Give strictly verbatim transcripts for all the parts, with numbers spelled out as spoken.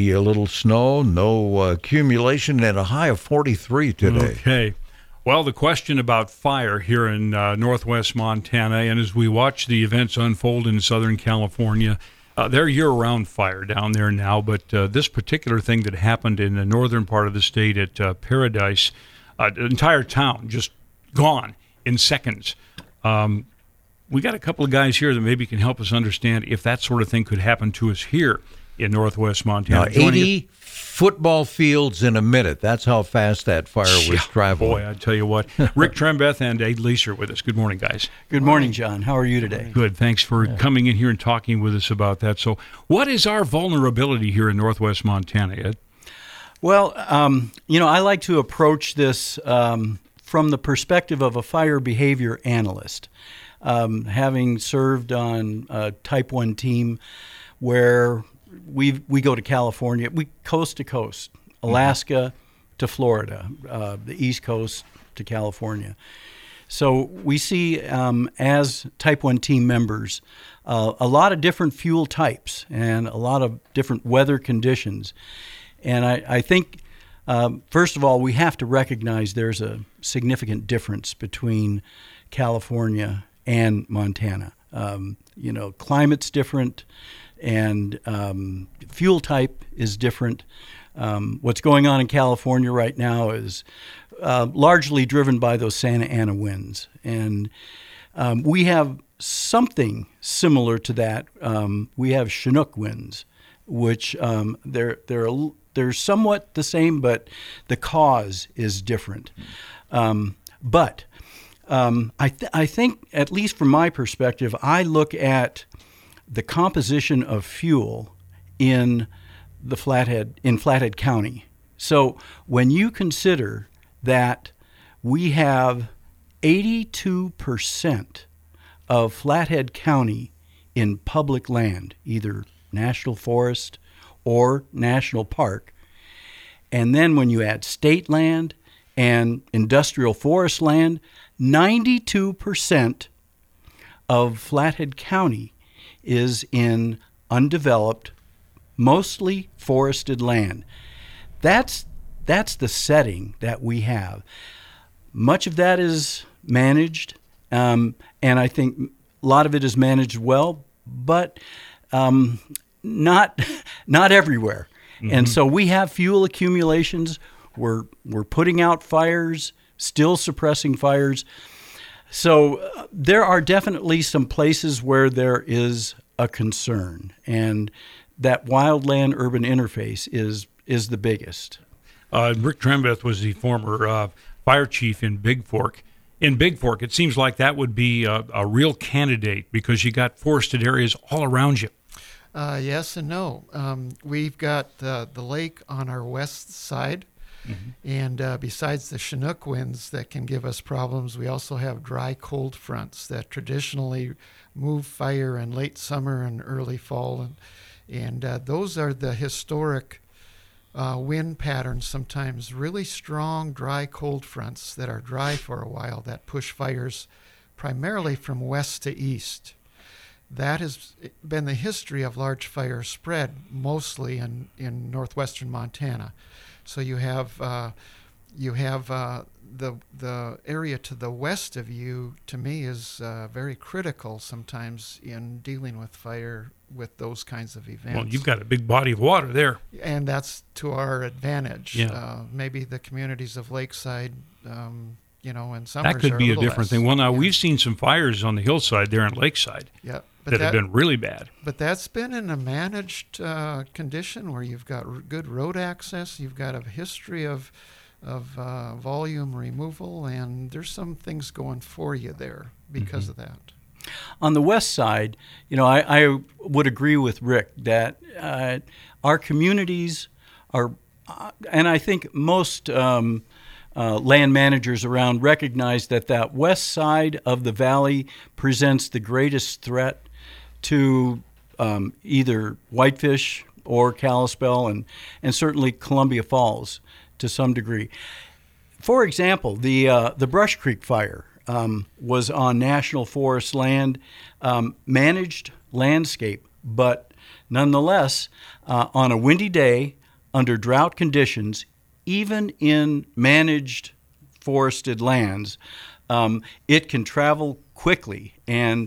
A little snow, no uh, accumulation, and a high of forty-three today. Okay. Well, the question about fire here in uh, northwest Montana, and as we watch the events unfold in Southern California, uh, they're year-round fire down there now, but uh, this particular thing that happened in the northern part of the state at uh, Paradise, uh, the entire town just gone in seconds. Um, we got a couple of guys here that maybe can help us understand if that sort of thing could happen to us here in northwest Montana. Now, eighty football fields in a minute. That's how fast that fire was yeah, traveling. Boy, I tell you what. Rick Trembeth and Ed Leeser with us. Good morning, guys. Good morning, John. How are you today? Good. Thanks for yeah. coming in here and talking with us about that. So what is our vulnerability here in northwest Montana, Ed? Well, um, you know, I like to approach this um, from the perspective of a fire behavior analyst, um, having served on a Type one team where we we go to California, we coast to coast, Alaska mm-hmm. to Florida, uh, the East Coast to California. So we see um, as Type one team members uh, a lot of different fuel types and a lot of different weather conditions. And I, I think, um, first of all, we have to recognize there's a significant difference between California and Montana. Um, you know, climate's different. And um, fuel type is different. Um, what's going on in California right now is uh, largely driven by those Santa Ana winds. And um, we have something similar to that. Um, we have Chinook winds, which um, they're, they're, a, they're somewhat the same, but the cause is different. Um, but um, I, th- I think, at least from my perspective, I look at the composition of fuel in the Flathead in Flathead County. So when you consider that we have eighty-two percent of Flathead County in public land, either national forest or national park, and then when you add state land and industrial forest land, ninety-two percent of Flathead County is in undeveloped, mostly forested land. That's that's the setting that we have. Much of that is managed, um, and I think a lot of it is managed well, but um, not not everywhere. Mm-hmm. And so we have fuel accumulations. We're we're putting out fires, still suppressing fires. So uh, there are definitely some places where there is a concern, and that wildland-urban interface is is the biggest. Uh, Rick Trembeth was the former uh, fire chief in Big Fork. In Big Fork, it seems like that would be a, a real candidate because you got forested areas all around you. Uh, yes and no. Um, we've got the, the lake on our west side. Mm-hmm. And uh, besides the Chinook winds that can give us problems, we also have dry cold fronts that traditionally move fire in late summer and early fall. And, and uh, those are the historic uh, wind patterns, sometimes really strong dry cold fronts that are dry for a while that push fires primarily from west to east. That has been the history of large fire spread mostly in, in northwestern Montana. So you have uh, you have uh, the the area to the west of you, to me, is uh, very critical sometimes in dealing with fire with those kinds of events. Well, you've got a big body of water there. And that's to our advantage. Yeah. Uh, maybe the communities of Lakeside, um, you know, and summers that could are be a a little different less. thing. Well, now, Yeah. we've seen some fires on the hillside there in Lakeside Yeah. But that, that have been really bad. But that's been in a managed uh, condition where you've got r- good road access, you've got a history of of uh, volume removal, and there's some things going for you there because mm-hmm. of that. On the west side, you know, I, I would agree with Rick that uh, our communities are, uh, and I think most um, uh, land managers around recognize that that west side of the valley presents the greatest threat to um, either whitefish or Kalispell, and, and certainly Columbia Falls to some degree. For example, the uh, the Brush Creek fire um, was on national forest land, um, managed landscape, but nonetheless, uh, on a windy day, under drought conditions, even in managed forested lands, um, it can travel quickly. And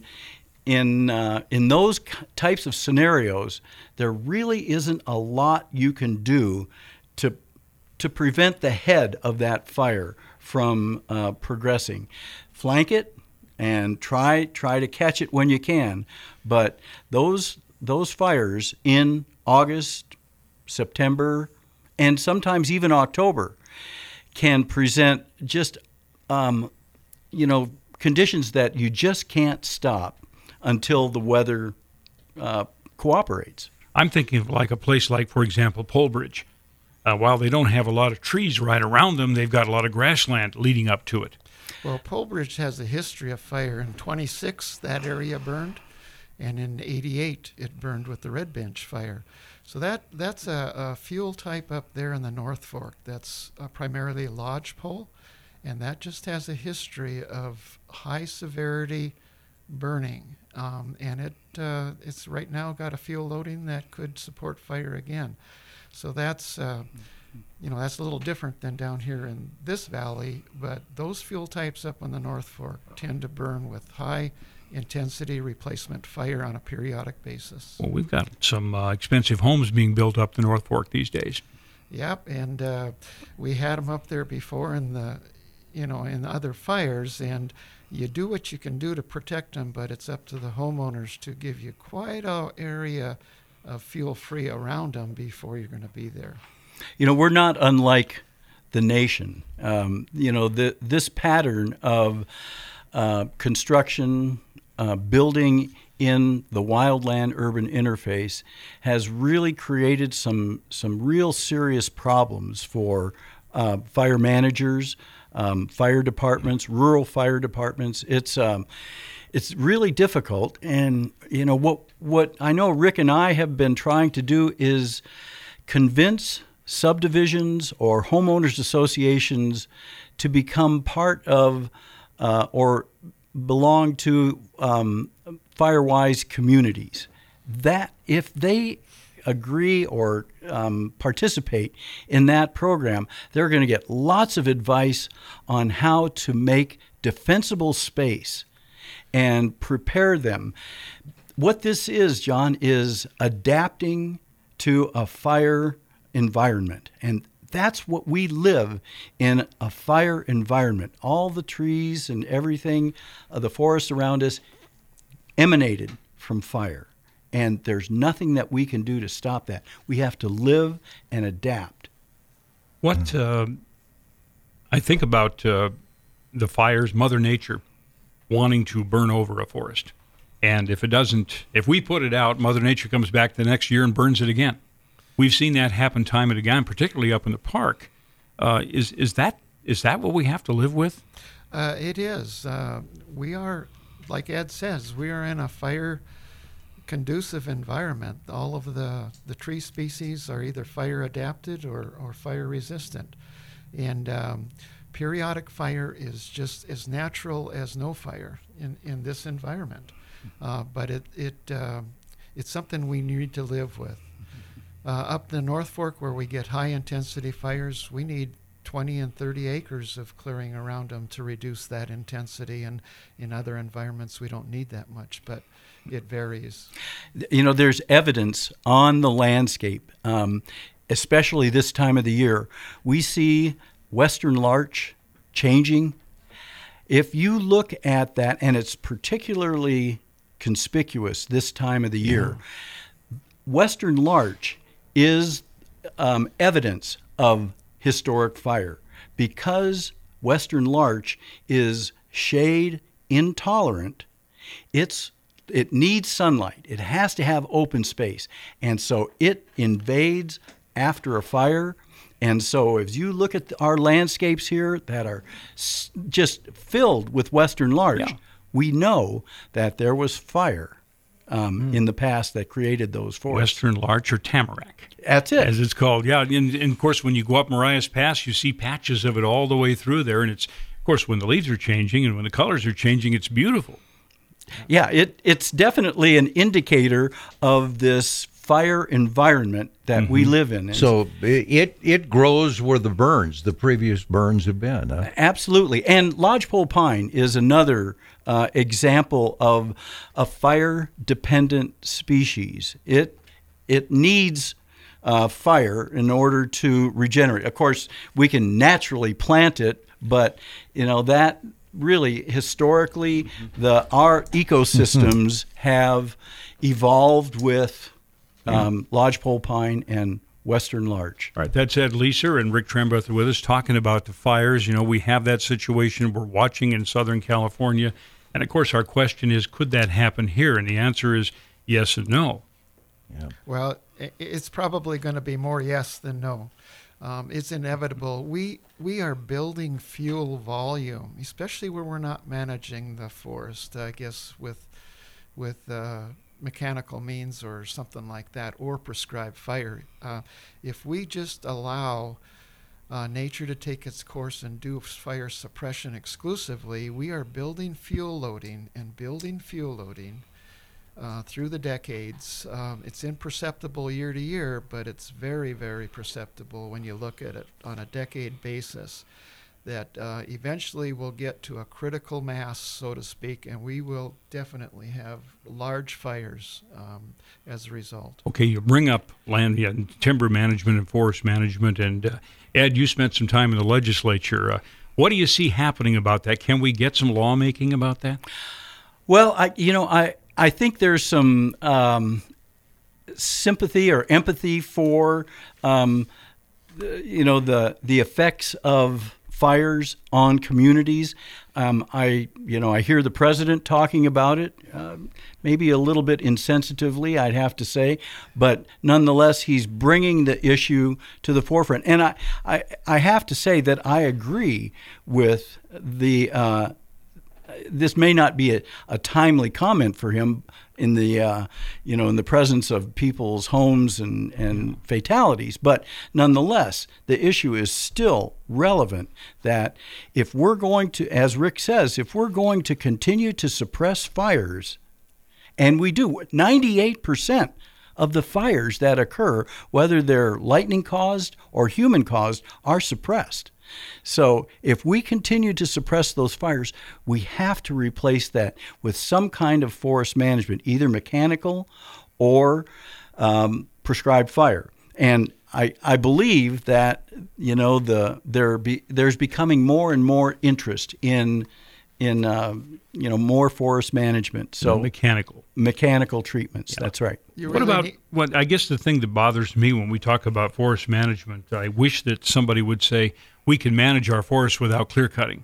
in uh, in those types of scenarios, there really isn't a lot you can do to to prevent the head of that fire from uh, progressing. Flank it and try try to catch it when you can. But those those fires in August, September, and sometimes even October can present just um, you know conditions that you just can't stop until the weather uh, cooperates. I'm thinking of like a place like, for example, Polebridge. Uh, while they don't have a lot of trees right around them, they've got a lot of grassland leading up to it. Well, Polebridge has a history of fire. In twenty-six, that area burned, and in eighty-eight, it burned with the Red Bench fire. So that that's a, a fuel type up there in the North Fork. That's uh, primarily lodgepole, and that just has a history of high severity burning. Um, and it uh, it's right now got a fuel loading that could support fire again. So that's uh, you know that's a little different than down here in this valley. But those fuel types up on the North Fork tend to burn with high intensity replacement fire on a periodic basis. Well, we've got some uh, expensive homes being built up the North Fork these days. Yep, and uh, we had them up there before in the you know in the other fires, and you do what you can do to protect them, but it's up to the homeowners to give you quite a area of fuel-free around them before you're going to be there. You know, we're not unlike the nation. Um, you know, the, this pattern of uh, construction, uh, building in the wildland-urban interface has really created some some real serious problems for uh, fire managers, Um, fire departments, rural fire departments. It's um, it's really difficult, and you know what what I know Rick and I have been trying to do is convince subdivisions or homeowners associations to become part of uh, or belong to um, Firewise communities. That if they agree or um, participate in that program, they're going to get lots of advice on how to make defensible space and prepare them. What this is, John, is adapting to a fire environment. And that's what we live in, a fire environment. All the trees and everything, uh, the forest around us, emanated from fire. And there's nothing that we can do to stop that. We have to live and adapt. What uh, I think about uh, the fires, Mother Nature wanting to burn over a forest. And if it doesn't, if we put it out, Mother Nature comes back the next year and burns it again. We've seen that happen time and again, particularly up in the park. Uh, is is that is that what we have to live with? Uh, it is. Uh, we are, like Ed says, we are in a fire conducive environment. All of the, the tree species are either fire adapted or, or fire resistant. And um, periodic fire is just as natural as no fire in, in this environment. Uh, but it, it uh, it's something we need to live with. Uh, up the North Fork, where we get high intensity fires, we need twenty and thirty acres of clearing around them to reduce that intensity. And in other environments, we don't need that much, but it varies. You know, there's evidence on the landscape, um, especially this time of the year. We see western larch changing. If you look at that, and it's particularly conspicuous this time of the year, yeah. Western larch is um, evidence of historic fire because western larch is shade intolerant. It's it needs sunlight. It has to have open space, and so it invades after a fire. And so if you look at our landscapes here that are s- just filled with western larch, yeah. we know that there was fire um, mm. in the past that created those forests. Western larch or tamarack. That's it. As it's called, yeah. And, and, of course, when you go up Marias Pass, you see patches of it all the way through there. And it's, of course, when the leaves are changing and when the colors are changing, it's beautiful. Yeah, it it's definitely an indicator of this fire environment that mm-hmm. we live in. And so it it grows where the burns, the previous burns have been. Huh? Absolutely. And lodgepole pine is another uh, example of a fire-dependent species. It it needs uh, fire in order to regenerate. Of course, we can naturally plant it, but you know that really historically mm-hmm. the our ecosystems have evolved with um, yeah. lodgepole pine and western larch. All right, that's Ed Leeser and Rick Trembeth with us talking about the fires. You know, we have that situation we're watching in Southern California. And, of course, our question is, could that happen here? And the answer is yes and no. Yeah. Well, it's probably going to be more yes than no. Um, it's inevitable. We we are building fuel volume, especially where we're not managing the forest, I guess, with with uh, mechanical means or something like that, or prescribed fire. Uh, if we just allow uh, nature to take its course and do fire suppression exclusively, we are building fuel loading and building fuel loading uh, through the decades. Um, it's imperceptible year to year, but it's very, very perceptible when you look at it on a decade basis, that uh, eventually we'll get to a critical mass, so to speak, and we will definitely have large fires um, as a result. Okay, you bring up land, yeah, timber management and forest management, and uh, Ed, you spent some time in the legislature. Uh, what do you see happening about that? Can we get some lawmaking about that? Well, I, you know, I, I think there's some um, sympathy or empathy for, um, you know, the the effects of fires on communities. Um, I, you know, I hear the president talking about it, uh, maybe a little bit insensitively, I'd have to say, but nonetheless, he's bringing the issue to the forefront. And I, I, I have to say that I agree with the. Uh, this may not be a, a timely comment for him in the, uh, you know, in the presence of people's homes and, and fatalities, but nonetheless, the issue is still relevant that if we're going to, as Rick says, if we're going to continue to suppress fires, and we do, ninety-eight percent of the fires that occur, whether they're lightning caused or human caused, are suppressed. So if we continue to suppress those fires, we have to replace that with some kind of forest management, either mechanical or um, prescribed fire. And I, I believe that, you know, the there be there's becoming more and more interest in in uh, you know more forest management. So no, mechanical mechanical treatments. Yeah. That's right. You what really about need- what? I guess the thing that bothers me when we talk about forest management, I wish that somebody would say we can manage our forests without clear cutting.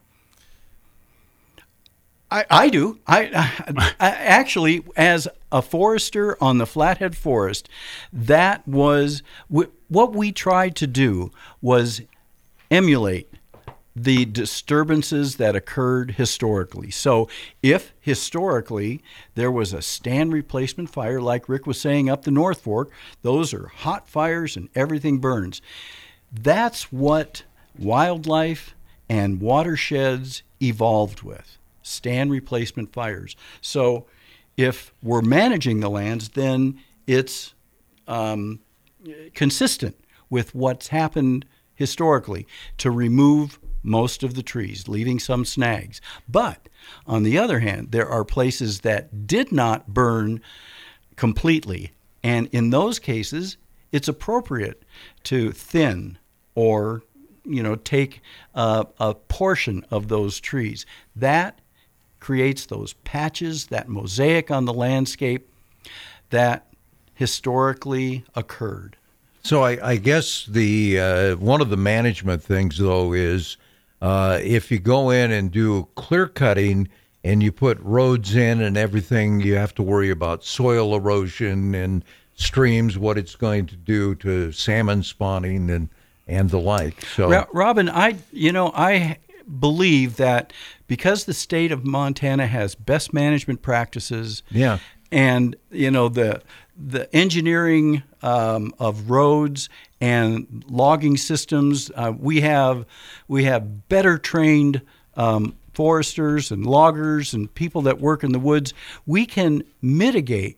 I, I do. I, I, I actually, as a forester on the Flathead Forest, that was what we tried to do was emulate the disturbances that occurred historically. So if historically there was a stand replacement fire, like Rick was saying up the North Fork, those are hot fires and everything burns. That's what wildlife and watersheds evolved with, stand replacement fires. So if we're managing the lands, then it's um, consistent with what's happened historically to remove most of the trees, leaving some snags. But on the other hand, there are places that did not burn completely. And in those cases, it's appropriate to thin or you know, take a, a portion of those trees. That creates those patches, that mosaic on the landscape that historically occurred. So I, I guess the uh, one of the management things, though, is uh, if you go in and do clear cutting and you put roads in and everything, you have to worry about soil erosion and streams, what it's going to do to salmon spawning and and the like. So, Robin, I you know I believe that because the state of Montana has best management practices, yeah, and you know the the engineering um, of roads and logging systems, uh, we have we have better trained um, foresters and loggers and people that work in the woods. We can mitigate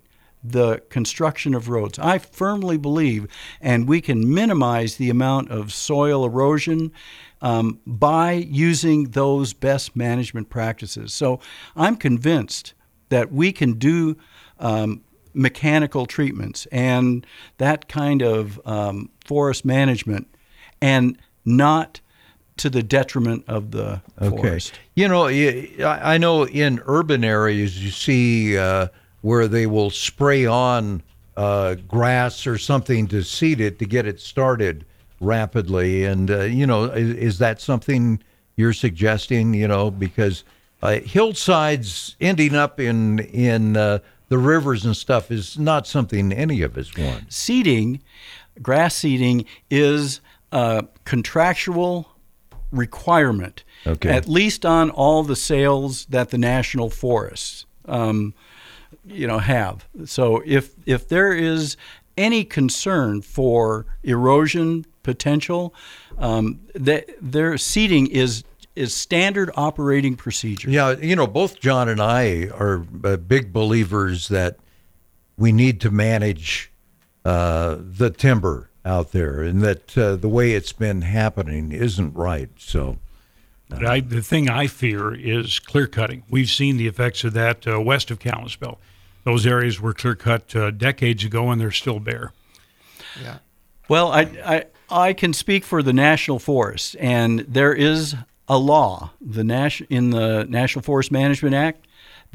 the construction of roads. I firmly believe, and we can minimize the amount of soil erosion um, by using those best management practices. So I'm convinced that we can do um, mechanical treatments and that kind of um, forest management and not to the detriment of the Okay. forest. You know, I I know in urban areas you see uh, where they will spray on uh, grass or something to seed it to get it started rapidly. And, uh, you know, is, is that something you're suggesting, you know, because uh, hillsides ending up in, in uh, the rivers and stuff is not something any of us want. Seeding, grass seeding, is a contractual requirement, Okay. at least on all the sales that the national forests, um, you know, have. So if if there is any concern for erosion potential, um, that their seeding is is standard operating procedure. Yeah, you know, both John and I are uh, big believers that we need to manage uh, the timber out there, and that uh, the way it's been happening isn't right. So, But I, the thing I fear is clear cutting. We've seen the effects of that uh, west of Kalispell. Those areas were clear cut uh, decades ago, and they're still bare. Yeah. Well, I, I I can speak for the National Forest, and there is a law, the Nas- in the National Forest Management Act,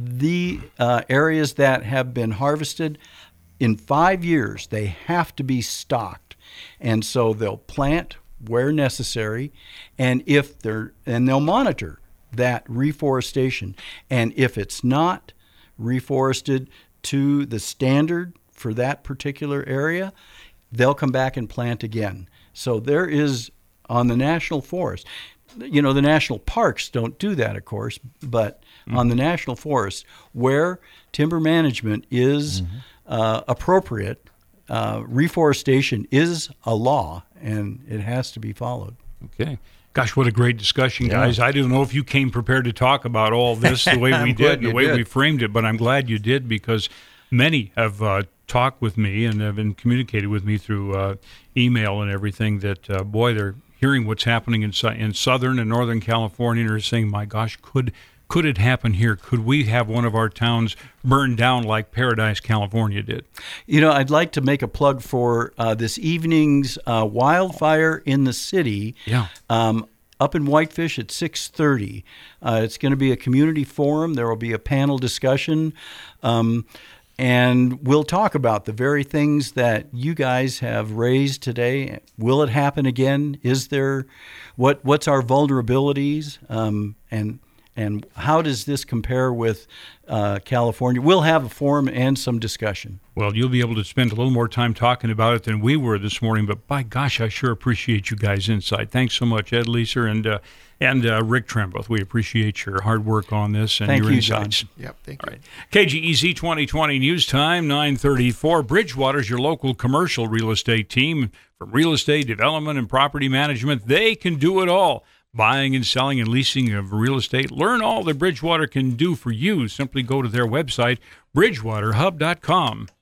the uh, areas that have been harvested in five years, they have to be stocked, and so they'll plant where necessary, and if they're and they'll monitor that reforestation, and if it's not reforested to the standard for that particular area, they'll come back and plant again. So there is, on the national forest, you know, the national parks don't do that, of course, but mm-hmm. on the national forest, where timber management is mm-hmm. uh, appropriate, uh, reforestation is a law, and it has to be followed. Okay. Gosh, what a great discussion, guys. Yeah. I didn't know if you came prepared to talk about all this the way we did, the way did. we framed it, but I'm glad you did, because many have uh, talked with me and have been communicated with me through uh, email and everything that, uh, boy, they're hearing what's happening in, in Southern and Northern California, and are saying, my gosh, could could it happen here? Could we have one of our towns burned down like Paradise, California did? You know, I'd like to make a plug for uh, this evening's uh, Wildfire in the City. Yeah. Um, up in Whitefish at six thirty. Uh, it's going to be a community forum. There will be a panel discussion. Um, and we'll talk about the very things that you guys have raised today. Will it happen again? Is there, what what's our vulnerabilities? Um, and And how does this compare with uh, California? We'll have a forum and some discussion. Well, you'll be able to spend a little more time talking about it than we were this morning, but by gosh, I sure appreciate you guys' insight. Thanks so much, Ed Leeser and uh, and uh, Rick Trembleth. We appreciate your hard work on this and Thank your you, insights. John. Yep. Thank All you. right. K G E Z twenty twenty News Time, nine thirty-four. Bridgewater's your local commercial real estate team. From real estate development and property management, they can do it all. Buying and selling and leasing of real estate. Learn all that Bridgewater can do for you. Simply go to their website, bridgewater hub dot com.